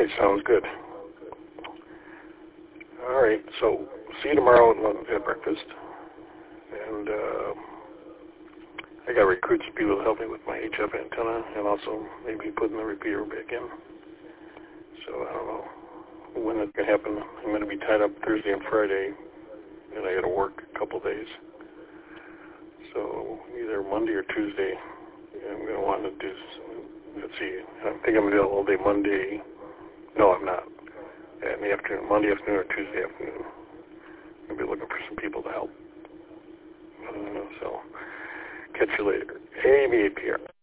right, sounds good. All right, so see you tomorrow at breakfast. And I got to recruit some people to help me with my HF antenna and also maybe putting the repeater back in. So I don't know when it's going to happen. I'm going to be tied up Thursday and Friday, and I got to work a couple days. So either Monday or Tuesday, I'm going to want to do, let's see, I think I'm going to do all day Monday. No, I'm not. In the afternoon, Monday afternoon or Tuesday afternoon. I'll be looking for some people to help. So, catch you later. ABAPR.